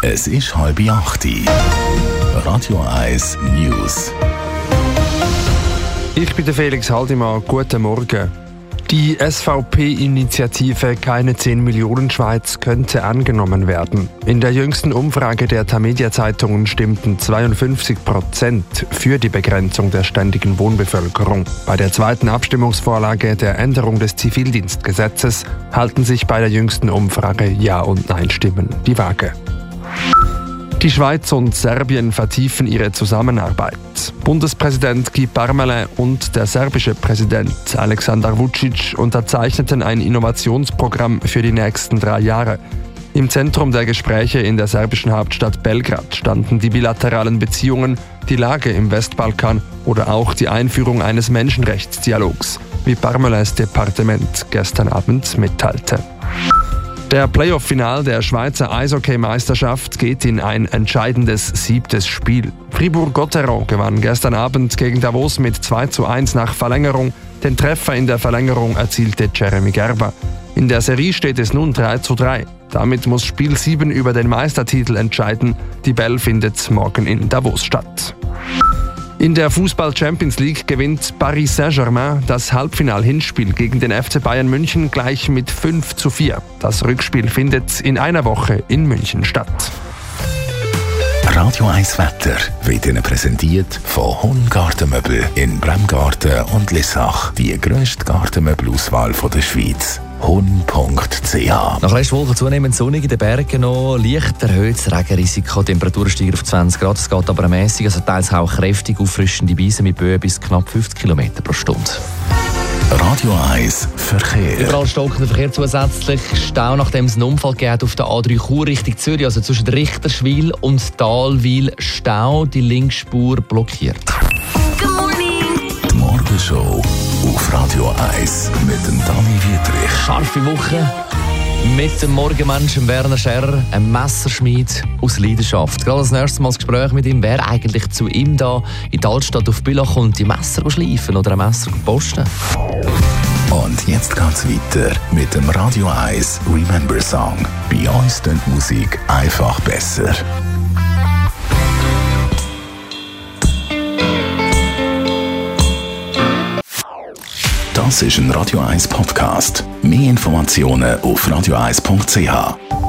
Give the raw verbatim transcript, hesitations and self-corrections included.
Es ist halb acht. Radio eins News. Ich bin der Felix Haldimann. Guten Morgen. Die S V P-Initiative Keine zehn Millionen Schweiz könnte angenommen werden. In der jüngsten Umfrage der Tamedia-Zeitungen stimmten zweiundfünfzig Prozent für die Begrenzung der ständigen Wohnbevölkerung. Bei der zweiten Abstimmungsvorlage der Änderung des Zivildienstgesetzes halten sich bei der jüngsten Umfrage Ja- und Nein-Stimmen die Waage. Die Schweiz und Serbien vertiefen ihre Zusammenarbeit. Bundespräsident Guy Parmelin und der serbische Präsident Aleksandar Vučić unterzeichneten ein Innovationsprogramm für die nächsten drei Jahre. Im Zentrum der Gespräche in der serbischen Hauptstadt Belgrad standen die bilateralen Beziehungen, die Lage im Westbalkan oder auch die Einführung eines Menschenrechtsdialogs, wie Parmelins Departement gestern Abend mitteilte. Der Playoff-Final der Schweizer Eishockey-Meisterschaft geht in ein entscheidendes siebtes Spiel. Fribourg-Gotteron gewann gestern Abend gegen Davos mit zwei zu eins nach Verlängerung. Den Treffer in der Verlängerung erzielte Jeremy Gerber. In der Serie steht es nun drei zu drei. Damit muss Spiel sieben über den Meistertitel entscheiden. Die Bell findet morgen in Davos statt. In der Fußball-Champions League gewinnt Paris Saint-Germain das Halbfinal-Hinspiel gegen den F C Bayern München gleich mit fünf zu vier. Das Rückspiel findet in einer Woche in München statt. Radio eins Wetter wird Ihnen präsentiert von Hun Gartenmöbel in Bremgarten und Lissach. Die grösste Gartenmöbelauswahl der Schweiz. hun punkt c h. Nach Restwoche zunehmend sonnig in den Bergen noch, leicht erhöhtes Regenrisiko, Temperaturen steigen auf zwanzig Grad, es geht aber mäßig, also teils auch kräftig auffrischende Brise mit Böen bis knapp fünfzig Kilometer pro Stunde. Radio eins Verkehr. Überall stockender Verkehr zusätzlich. Stau, nachdem es einen Unfall gegeben auf der A drei Chur Richtung Zürich, also zwischen Richterswil und Talwil Stau, die Linksspur blockiert. Die Morgenshow auf Radio eins mit dem Dani Wietrich. Scharfe Woche mit dem Morgenmenschen Werner Scherrer, einem Messerschmied aus Leidenschaft. Gerade als nächstes Mal das Gespräch mit ihm, wer eigentlich zu ihm da in die Altstadt auf Bülach kommt, die Messer schleifen oder ein Messer posten. Und jetzt geht's weiter mit dem Radio eins Remember Song. Bei uns klingt Musik einfach besser. Das ist ein Radio eins Podcast. Mehr Informationen auf radio eins punkt c h.